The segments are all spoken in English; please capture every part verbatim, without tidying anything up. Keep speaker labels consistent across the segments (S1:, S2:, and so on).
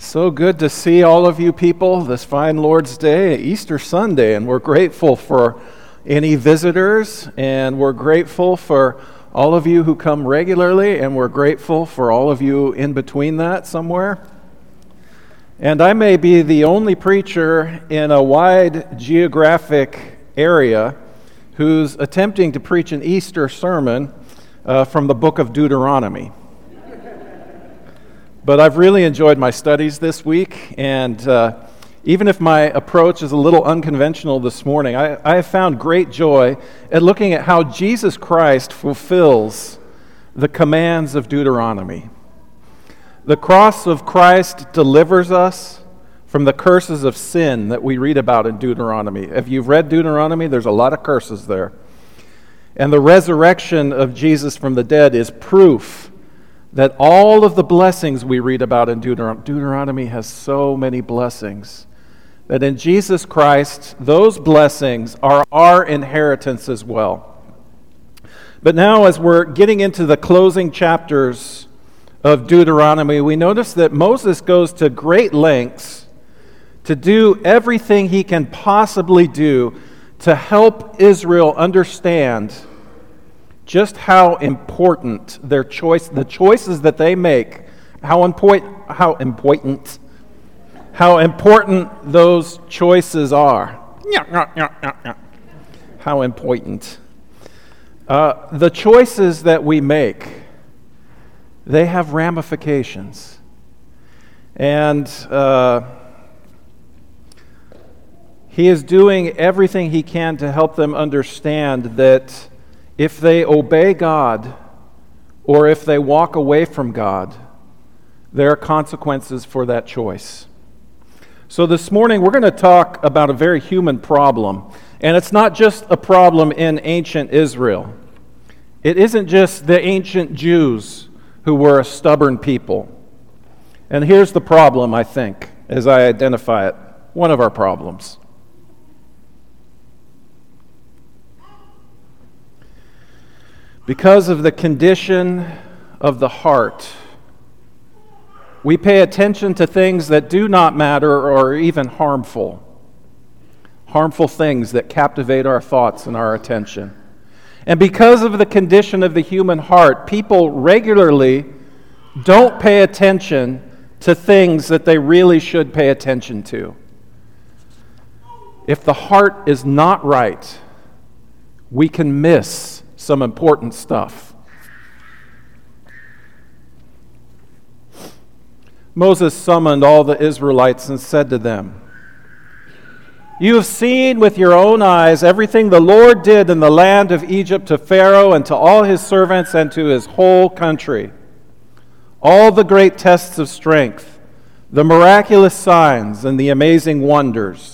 S1: So good to see all of you people this fine Lord's Day, Easter Sunday, and we're grateful for any visitors, and we're grateful for all of you who come regularly, and we're grateful for all of you in between that somewhere. And I may be the only preacher in a wide geographic area who's attempting to preach an Easter sermon uh, from the book of Deuteronomy. But I've really enjoyed my studies this week, and uh, even if my approach is a little unconventional this morning, I, I have found great joy at looking at how Jesus Christ fulfills the commands of Deuteronomy. The cross of Christ delivers us from the curses of sin that we read about in Deuteronomy. If you've read Deuteronomy, there's a lot of curses there. And the resurrection of Jesus from the dead is proof that all of the blessings we read about in Deuteronomy, Deuteronomy has so many blessings, that in Jesus Christ, those blessings are our inheritance as well. But now, as we're getting into the closing chapters of Deuteronomy, we notice that Moses goes to great lengths to do everything he can possibly do to help Israel understand just how important their choice, the choices that they make, how important, how important, how important those choices are. How important. Uh, the choices that we make, they have ramifications. And uh, he is doing everything he can to help them understand that if they obey God or if they walk away from God, there are consequences for that choice. So this morning we're going to talk about a very human problem. And it's not just a problem in ancient Israel. It isn't just the ancient Jews who were a stubborn people. And here's the problem, I think, as I identify it. One of our problems. Because of the condition of the heart, we pay attention to things that do not matter or are even harmful. Harmful things that captivate our thoughts and our attention. And because of the condition of the human heart, people regularly don't pay attention to things that they really should pay attention to. If the heart is not right, we can miss some important stuff. Moses summoned all the Israelites and said to them, "You have seen with your own eyes everything the Lord did in the land of Egypt to Pharaoh and to all his servants and to his whole country. All the great tests of strength, the miraculous signs, and the amazing wonders.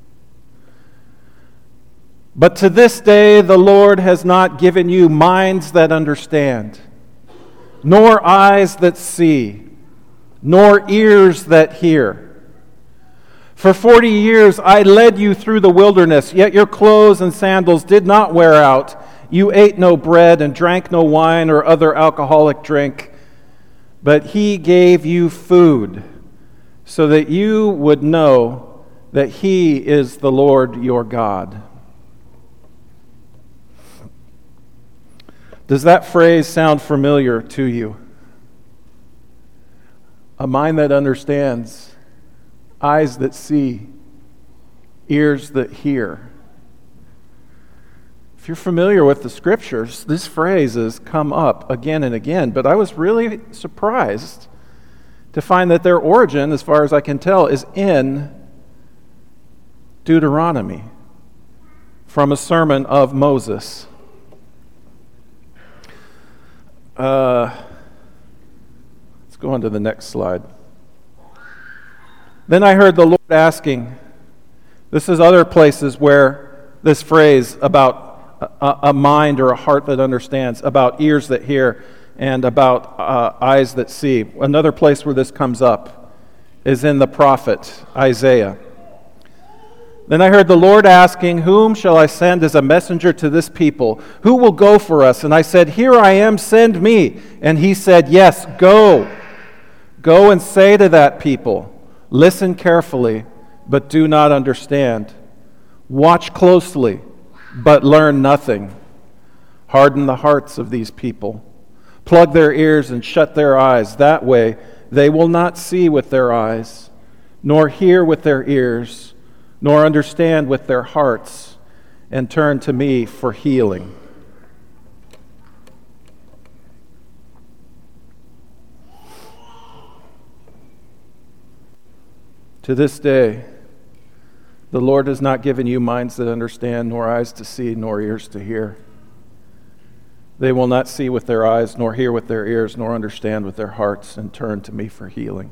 S1: But to this day the Lord has not given you minds that understand, nor eyes that see, nor ears that hear. For forty years I led you through the wilderness, yet your clothes and sandals did not wear out. You ate no bread and drank no wine or other alcoholic drink, but he gave you food so that you would know that he is the Lord your God." Does that phrase sound familiar to you? A mind that understands, eyes that see, ears that hear. If you're familiar with the scriptures, this phrase has come up again and again, but I was really surprised to find that their origin, as far as I can tell, is in Deuteronomy, from a sermon of Moses. Uh, let's go on to the next slide. Then I heard the Lord asking, this is other places where this phrase about a, a mind or a heart that understands, about ears that hear, and about uh, eyes that see. Another place where this comes up is in the prophet Isaiah. Then I heard the Lord asking, "Whom shall I send as a messenger to this people? Who will go for us?" And I said, "Here I am, send me." And he said, "Yes, go. Go and say to that people, Listen carefully, but do not understand. Watch closely, but learn nothing. Harden the hearts of these people. Plug their ears and shut their eyes. That way they will not see with their eyes, nor hear with their ears, nor understand with their hearts, and turn to me for healing. To this day, the Lord has not given you minds that understand, nor eyes to see, nor ears to hear. They will not see with their eyes, nor hear with their ears, nor understand with their hearts, and turn to me for healing.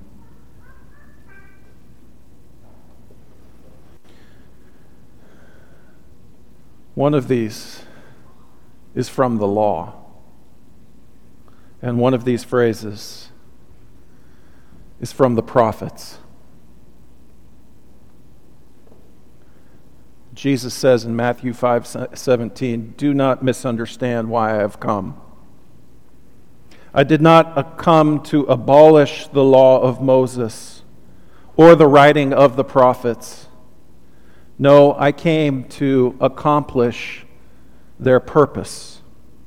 S1: One of these is from the law. And one of these phrases is from the prophets. Jesus says in Matthew five seventeen, "Do not misunderstand why I have come. I did not come to abolish the law of Moses or the writing of the prophets. No, I came to accomplish their purpose."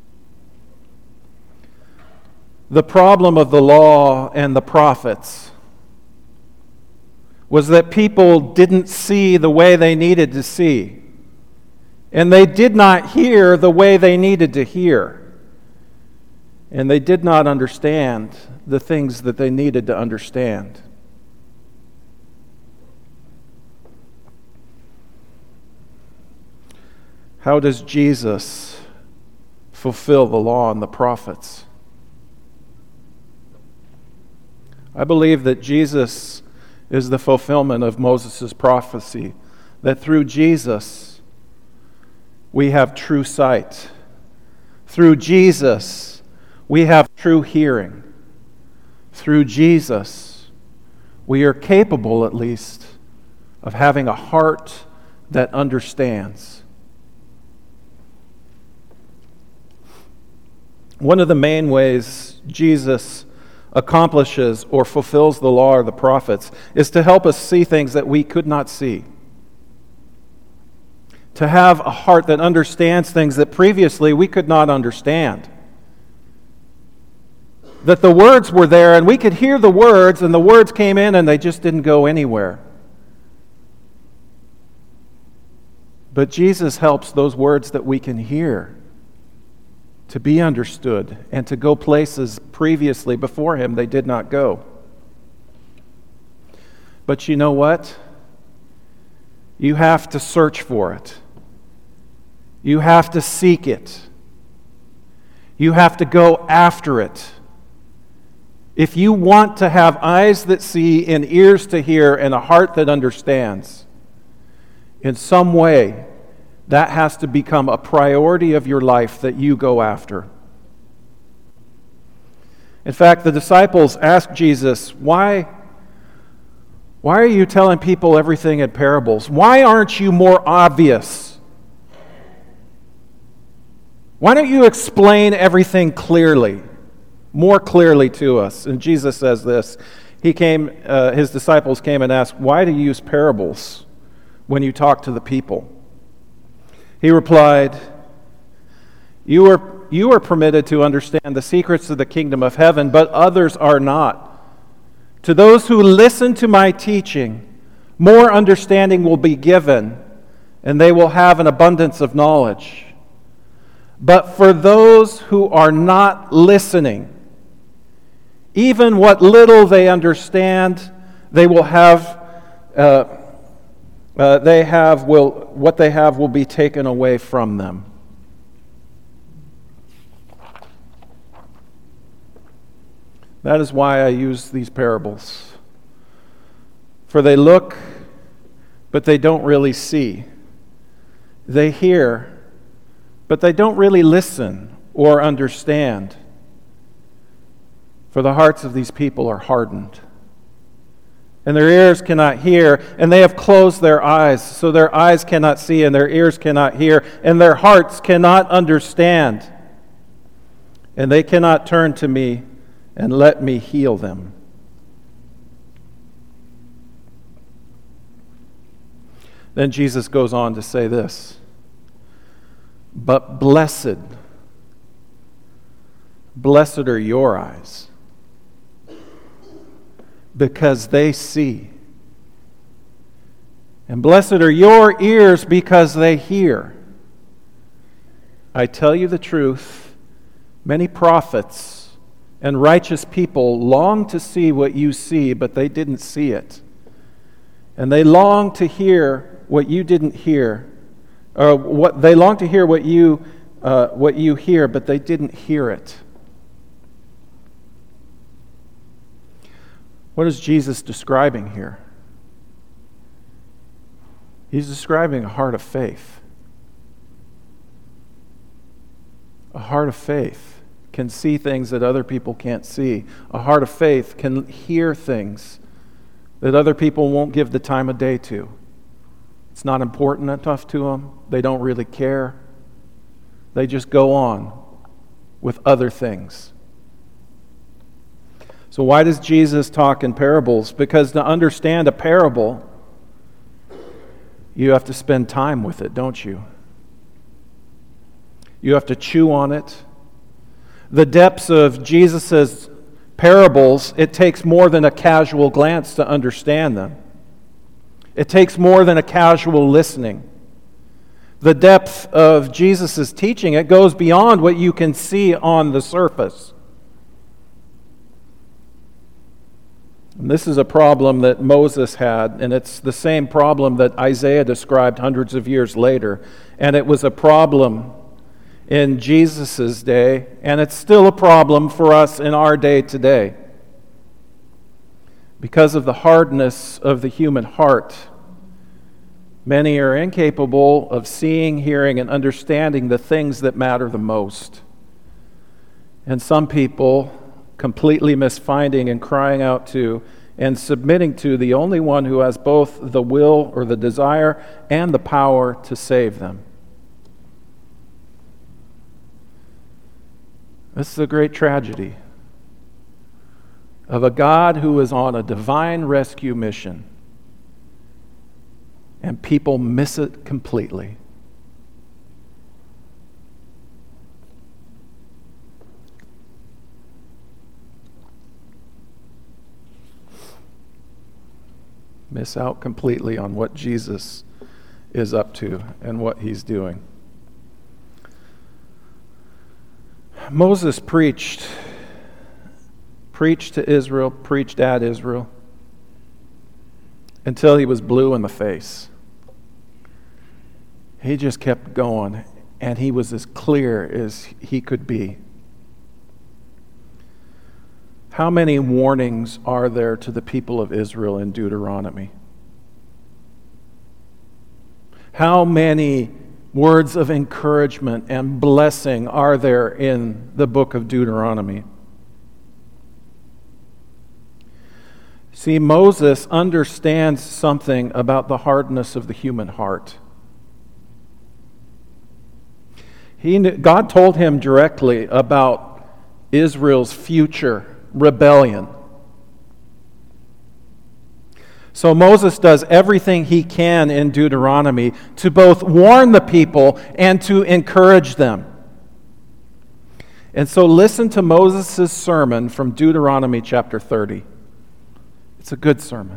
S1: The problem of the law and the prophets was that people didn't see the way they needed to see, and they did not hear the way they needed to hear, and they did not understand the things that they needed to understand. How does Jesus fulfill the law and the prophets? I believe that Jesus is the fulfillment of Moses' prophecy, that through Jesus we have true sight. Through Jesus we have true hearing. Through Jesus we are capable, at least, of having a heart that understands. One of the main ways Jesus accomplishes or fulfills the law or the prophets is to help us see things that we could not see. To have a heart that understands things that previously we could not understand. That the words were there and we could hear the words, and the words came in and they just didn't go anywhere. But Jesus helps those words that we can hear to be understood and to go places previously before Him they did not go. But you know what? You have to search for it. You have to seek it. You have to go after it. If you want to have eyes that see and ears to hear and a heart that understands, in some way, that has to become a priority of your life that you go after. In fact, the disciples asked Jesus, why, why are you telling people everything in parables? Why aren't you more obvious? Why don't you explain everything clearly, more clearly to us? And Jesus says this. He came, uh, his disciples came and asked, why do you use parables when you talk to the people? He replied, you are, you are permitted to understand the secrets of the kingdom of heaven, but others are not. To those who listen to my teaching, more understanding will be given, and they will have an abundance of knowledge. But for those who are not listening, even what little they understand, they will have... Uh, Uh, they have will what they have will be taken away from them. That is why I use these parables. For they look, but they don't really see. They hear, but they don't really listen or understand. For the hearts of these people are hardened. And their ears cannot hear, and they have closed their eyes, so their eyes cannot see, and their ears cannot hear, and their hearts cannot understand. And they cannot turn to me and let me heal them. Then Jesus goes on to say this, but blessed, blessed are your eyes, because they see. And blessed are your ears, because they hear. I tell you the truth, many prophets and righteous people long to see what you see, but they didn't see it. And they long to hear what you didn't hear, or what they long to hear what you uh, what you hear, but they didn't hear it. What is Jesus describing here? He's describing a heart of faith. A heart of faith can see things that other people can't see. A heart of faith can hear things that other people won't give the time of day to. It's not important enough to them. They don't really care. They just go on with other things. So why does Jesus talk in parables? Because to understand a parable, you have to spend time with it, don't you? You have to chew on it. The depths of Jesus' parables, it takes more than a casual glance to understand them. It takes more than a casual listening. The depth of Jesus' teaching, it goes beyond what you can see on the surface. And this is a problem that Moses had, and it's the same problem that Isaiah described hundreds of years later. And it was a problem in Jesus' day, and it's still a problem for us in our day today. Because of the hardness of the human heart, many are incapable of seeing, hearing, and understanding the things that matter the most. And some people completely miss finding and crying out to and submitting to the only one who has both the will or the desire and the power to save them. This is a great tragedy of a God who is on a divine rescue mission, and people miss it completely. Miss out completely on what Jesus is up to and what he's doing. Moses preached, preached to Israel, preached at Israel, until he was blue in the face. He just kept going, and he was as clear as he could be. How many warnings are there to the people of Israel in Deuteronomy? How many words of encouragement and blessing are there in the book of Deuteronomy? See, Moses understands something about the hardness of the human heart. He knew, God told him directly about Israel's future rebellion. So Moses does everything he can in Deuteronomy to both warn the people and to encourage them. And so listen to Moses' sermon from Deuteronomy chapter thirty. It's a good sermon.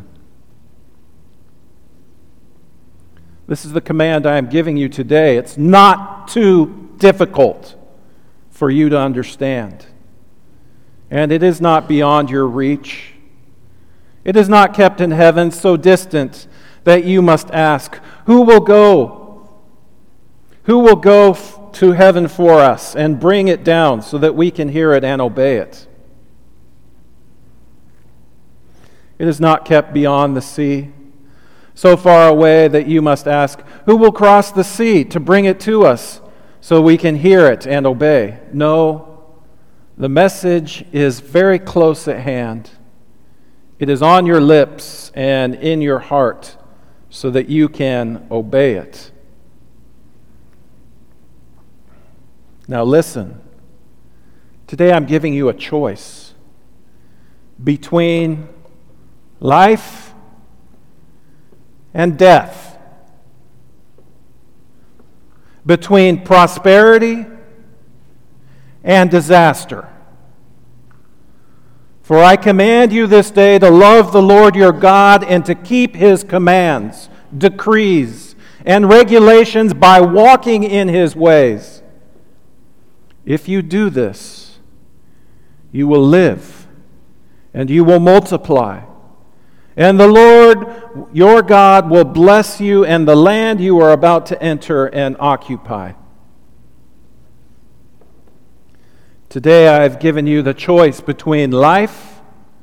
S1: This is the command I am giving you today. It's not too difficult for you to understand. And it is not beyond your reach. It is not kept in heaven so distant that you must ask, who will go? Who will go f- to heaven for us and bring it down so that we can hear it and obey it? It is not kept beyond the sea, so far away that you must ask, who will cross the sea to bring it to us so we can hear it and obey? No. The message is very close at hand. It is on your lips and in your heart so that you can obey it. Now listen. Today I'm giving you a choice between life and death. between prosperity and disaster. For I command you this day to love the Lord your God and to keep his commands, decrees, and regulations by walking in his ways. If you do this, you will live and you will multiply. And the Lord your God will bless you and the land you are about to enter and occupy. Today I have given you the choice between life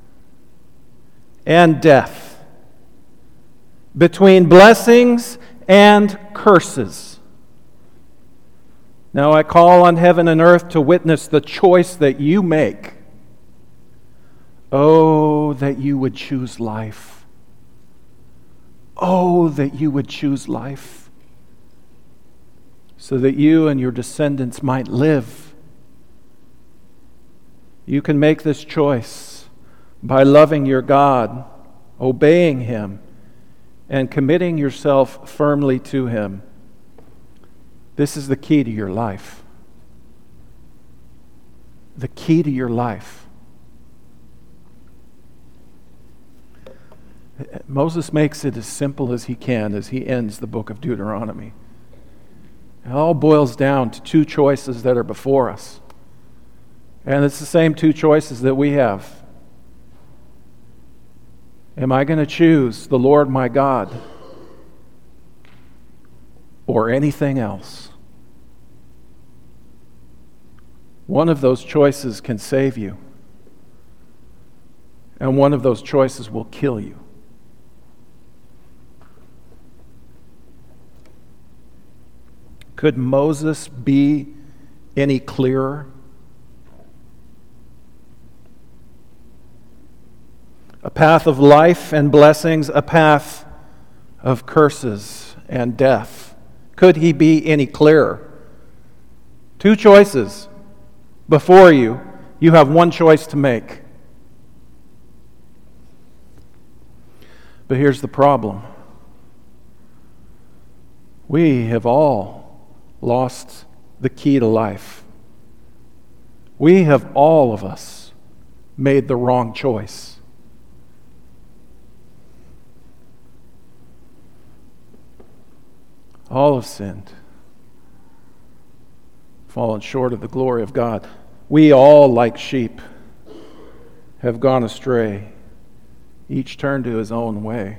S1: and death, between blessings and curses. Now I call on heaven and earth to witness the choice that you make. Oh, that you would choose life. Oh, that you would choose life, so that you and your descendants might live. You can make this choice by loving your God, obeying him, and committing yourself firmly to him. This is the key to your life. The key to your life. Moses makes it as simple as he can as he ends the book of Deuteronomy. It all boils down to two choices that are before us. And it's the same two choices that we have. Am I going to choose the Lord my God or anything else? One of those choices can save you, and one of those choices will kill you. Could Moses be any clearer? A path of life and blessings, a path of curses and death. Could he be any clearer? Two choices before you. You have one choice to make. But here's the problem. We have all lost the key to life. We have, all of us, made the wrong choice. All have sinned, fallen short of the glory of God. We all, like sheep, have gone astray, each turned to his own way.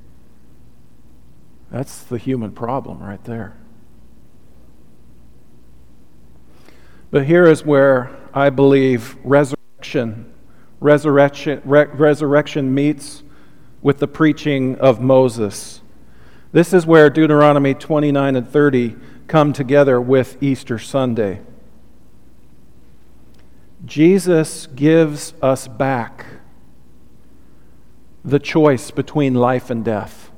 S1: That's the human problem right there. But here is where I believe resurrection, resurrection, re- resurrection meets with the preaching of Moses. This is where Deuteronomy twenty-nine and thirty come together with Easter Sunday. Jesus gives us back the choice between life and death.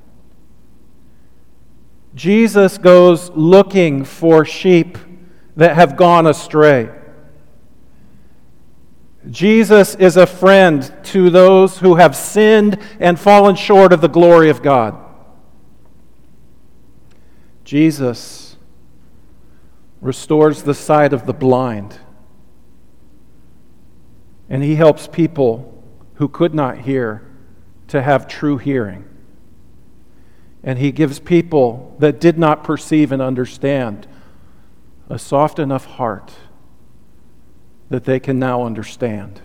S1: Jesus goes looking for sheep that have gone astray. Jesus is a friend to those who have sinned and fallen short of the glory of God. Jesus restores the sight of the blind, and he helps people who could not hear to have true hearing. And he gives people that did not perceive and understand a soft enough heart that they can now understand.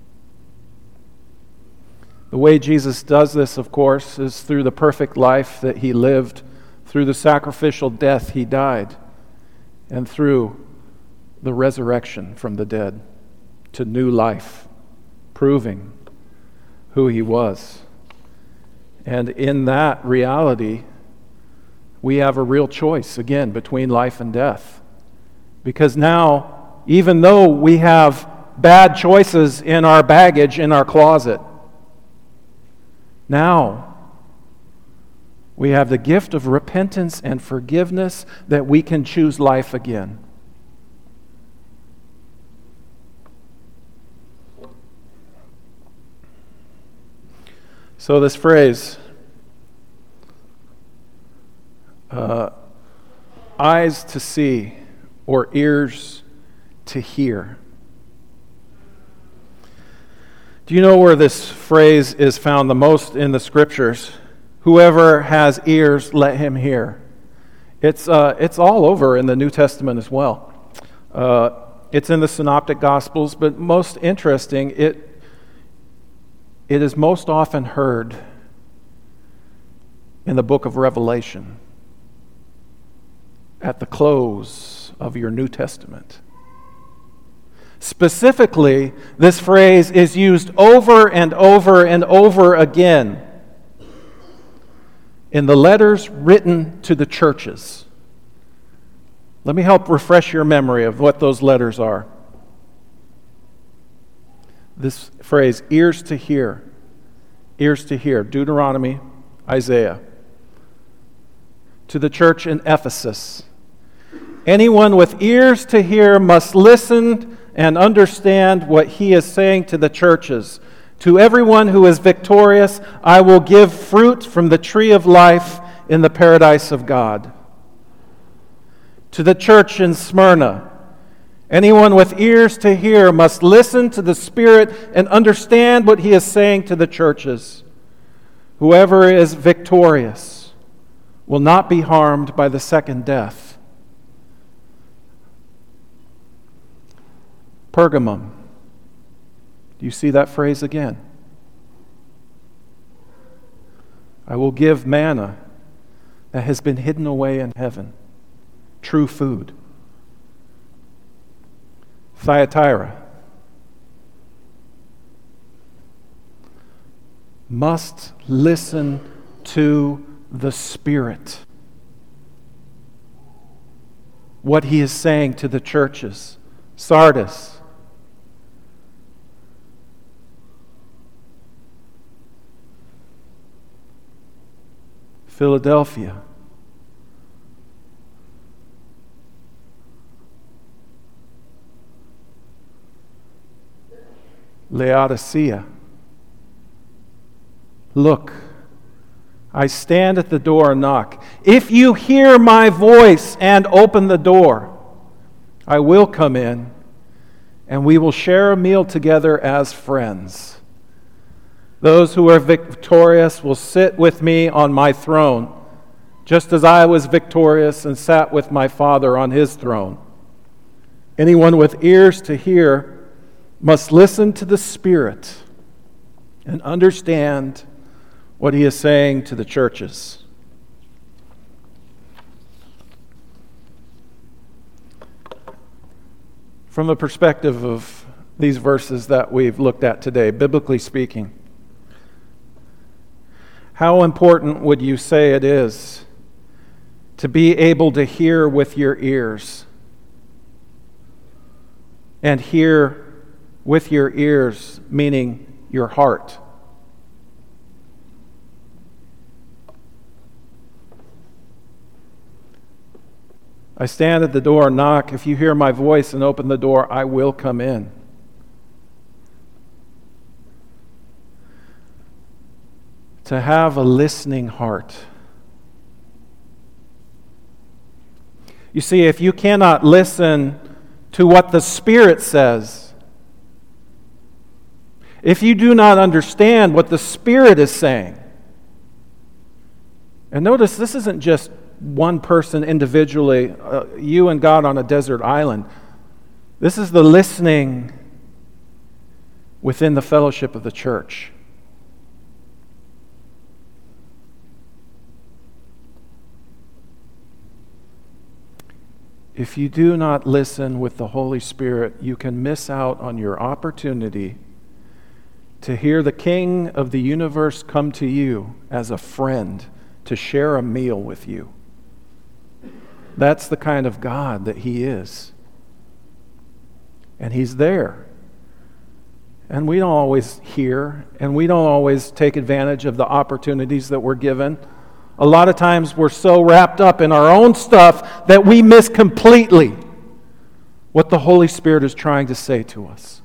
S1: The way Jesus does this, of course, is through the perfect life that he lived, through the sacrificial death he died, and through the resurrection from the dead to new life, proving who he was. And in that reality, we have a real choice, again, between life and death. Because now, even though we have bad choices in our baggage, in our closet, now we have the gift of repentance and forgiveness that we can choose life again. So this phrase, uh, eyes to see or ears to hear. Do you know where this phrase is found the most in the Scriptures? Whoever has ears, let him hear. It's uh, it's all over in the New Testament as well. Uh, it's in the Synoptic Gospels, but most interesting, it it is most often heard in the book of Revelation at the close of your New Testament. Specifically, this phrase is used over and over and over again in the letters written to the churches. Let me help refresh your memory of what those letters are. This phrase, ears to hear, ears to hear, Deuteronomy, Isaiah. To the church in Ephesus, anyone with ears to hear must listen and understand what he is saying to the churches. To everyone who is victorious, I will give fruit from the tree of life in the paradise of God. To the church in Smyrna, anyone with ears to hear must listen to the Spirit and understand what he is saying to the churches. Whoever is victorious will not be harmed by the second death. Pergamum. Do you see that phrase again? I will give manna that has been hidden away in heaven, true food. Thyatira. Must listen to the Spirit. What he is saying to the churches. Sardis. Philadelphia. Laodicea. Look, I stand at the door and knock. If you hear my voice and open the door, I will come in, and we will share a meal together as friends. Those who are victorious will sit with me on my throne, just as I was victorious and sat with my Father on his throne. Anyone with ears to hear must listen to the Spirit and understand what he is saying to the churches. From the perspective of these verses that we've looked at today, biblically speaking, how important would you say it is to be able to hear with your ears? And hear with your ears, meaning your heart. I stand at the door and knock. If you hear my voice and open the door, I will come in. To have a listening heart. You see, if you cannot listen to what the Spirit says, if you do not understand what the Spirit is saying, and notice this isn't just one person individually, uh, you and God on a desert island. This is the listening within the fellowship of the church. If you do not listen with the Holy Spirit, you can miss out on your opportunity to hear the King of the universe come to you as a friend to share a meal with you. That's the kind of God that he is. And he's there. And we don't always hear, and we don't always take advantage of the opportunities that we're given. A lot of times we're so wrapped up in our own stuff that we miss completely what the Holy Spirit is trying to say to us.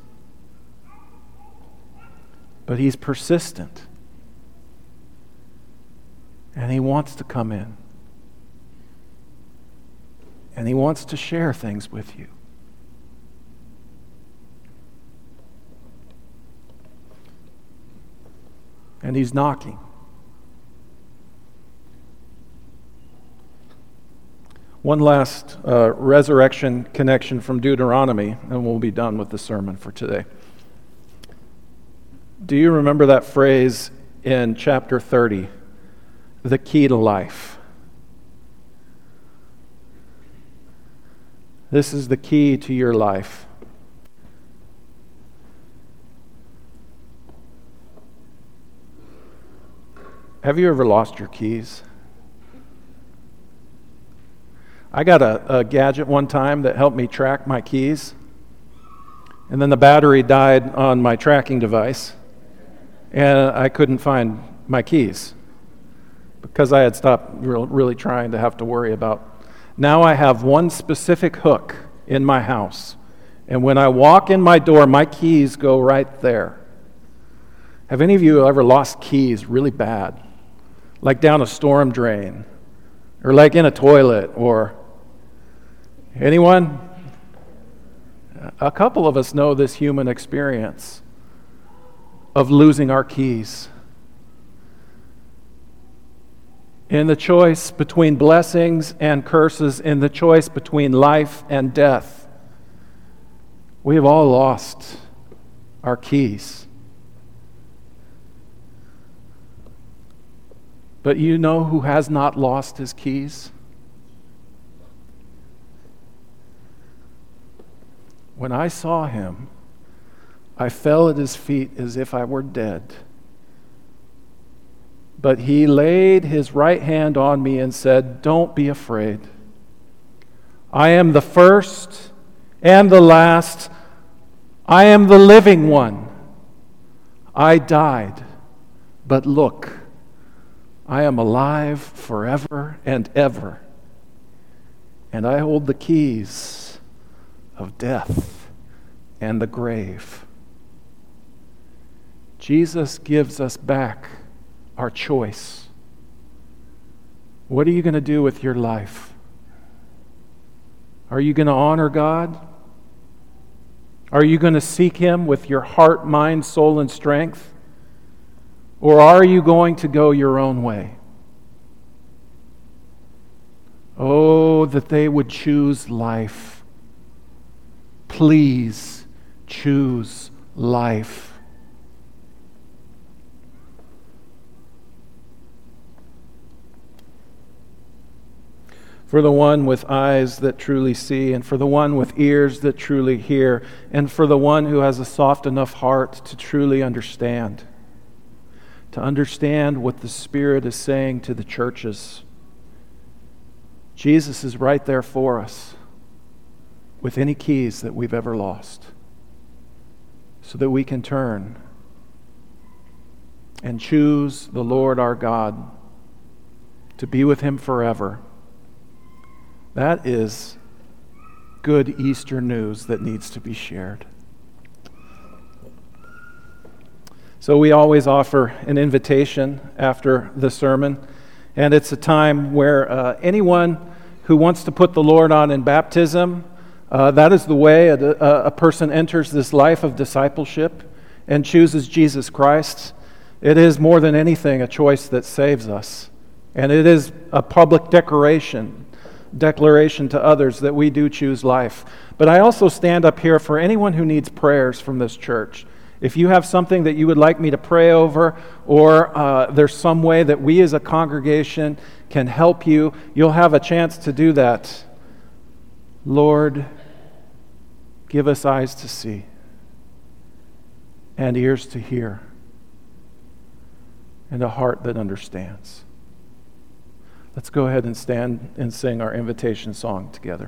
S1: But he's persistent. And he wants to come in. And He wants to share things with you. And He's knocking. One last uh, resurrection connection from Deuteronomy, and we'll be done with the sermon for today. Do you remember that phrase in chapter thirty, the key to life? This is the key to your life. Have you ever lost your keys? I got a, a gadget one time that helped me track my keys, and then the battery died on my tracking device, and I couldn't find my keys because I had stopped re- really trying to have to worry about. Now I have one specific hook in my house, and when I walk in my door, my keys go right there. Have any of you ever lost keys really bad? Like down a storm drain, or like in a toilet, or anyone? A couple of us know this human experience of losing our keys. In the choice between blessings and curses, in the choice between life and death, we have all lost our keys. But you know who has not lost his keys? When I saw him, I fell at his feet as if I were dead. But he laid his right hand on me and said, "Don't be afraid. I am the first and the last. I am the living one. I died, but look, I am alive forever and ever, and I hold the keys of death and the grave." Jesus gives us back our choice. What are you going to do with your life? Are you going to honor God? Are you going to seek Him with your heart, mind, soul, and strength? Or are you going to go your own way? Oh, that they would choose life. Please choose life. For the one with eyes that truly see, and for the one with ears that truly hear, and for the one who has a soft enough heart to truly understand. To understand what the Spirit is saying to the churches. Jesus is right there for us with any keys that we've ever lost, so that we can turn and choose the Lord our God to be with Him forever. That is good Easter news that needs to be shared. So we always offer an invitation after the sermon, and it's a time where uh, anyone who wants to put the Lord on in baptism, uh, that is the way a, a person enters this life of discipleship and chooses Jesus Christ. It is more than anything a choice that saves us, and it is a public declaration declaration to others that we do choose life. But I also stand up here for anyone who needs prayers from this church. If you have something that you would like me to pray over, or uh, there's some way that we as a congregation can help you, you'll have a chance to do that. Lord, give us eyes to see and ears to hear and a heart that understands. Let's go ahead and stand and sing our invitation song together.